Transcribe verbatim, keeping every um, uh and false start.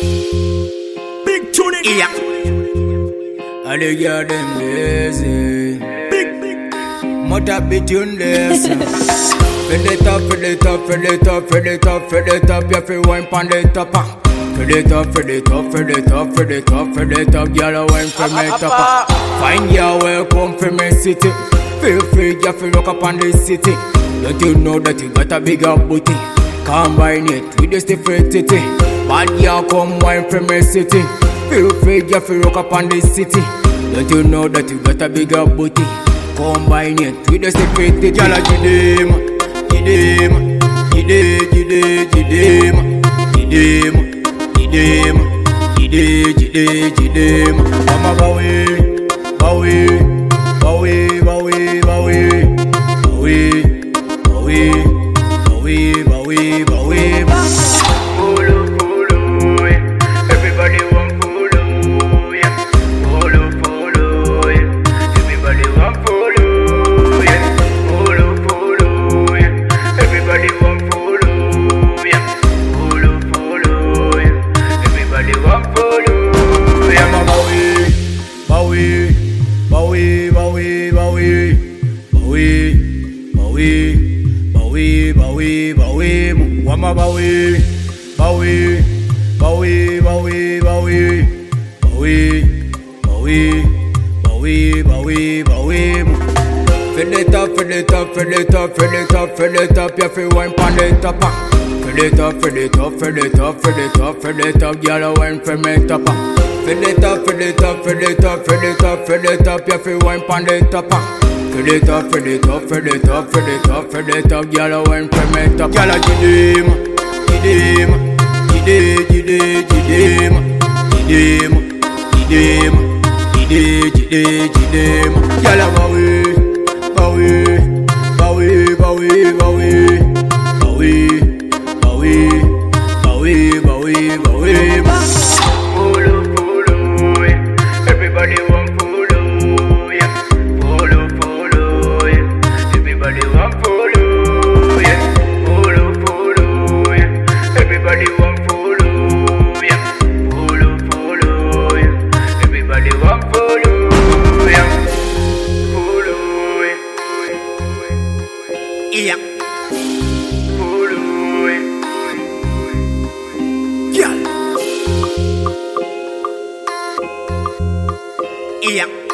Big tuning. Yeah. All the girl them lazy. Big, big. Mother be tuneless. Fill it up, fill it up, fill it up, fill it up, fill it up. You feel wine pon the top. ah. Fill it up, fill it up, fill it up, fill it up, fill it up. Girl, wine from me top. ah. Find your way, come from me city. Feel free, you feel rock up on the city. Don't you know that you got a bigger booty? Combine it with the different titty. Bad girl, come wine from me city. Feel free, you feel rock up on the city. Don't you know that you got a bigger booty? Combine it with the different titty. Girl, give them, give them, give them, give them, give them, give them, give them, give them, give them, give them. Mama, bawe, bawe, bawe, bawe, bawe, bawe, bawe, bawe, bawe, bawe. Follow, follow, yeah. Everybody want follow, yeah. Follow, follow, yeah. Everybody want follow, yeah. Follow, follow, yeah. Everybody want follow, yeah. Follow, follow, yeah. Everybody want follow, yeah. Mama, bawe, bawe, bawe, bawe, bawe, bawe, bawe, bawe, bawe, mama bawe, bawe, bawe, bawe, bawe, bawe, bawe, bawe, bawe, bawe. Fill it up, fill it up, fill it up, fill it up, fill it up. You feel wine pon the top. ah. Fill it up, fill it up, fill it up, fill it up, fill it up. Girl, wine from me top. ah. Fill it up, fill it up, fill it up, fill it up, fill it up. You feel wine pon the top. ah. Fill it up, fill it up, fill it up, fill it up, fill it up. Girl, wine from me top. Girl, give them, give them, give them, give them, give them, give them, give them, give them, give them, give them. Girl, bawe, bawe, bawe, bawe, bawe, bawe, bawe, bawe, bawe, bawe. Follow, follow, yeah. Everybody want follow, yeah. Follow, follow, yeah. Everybody want follow, yeah. Follow, follow, yeah. Everybody want follow, yeah. Follow, follow, yeah. Everybody want follow, yeah. Follow, yeah. Yeah. Follow, yeah. Girl. Yeah.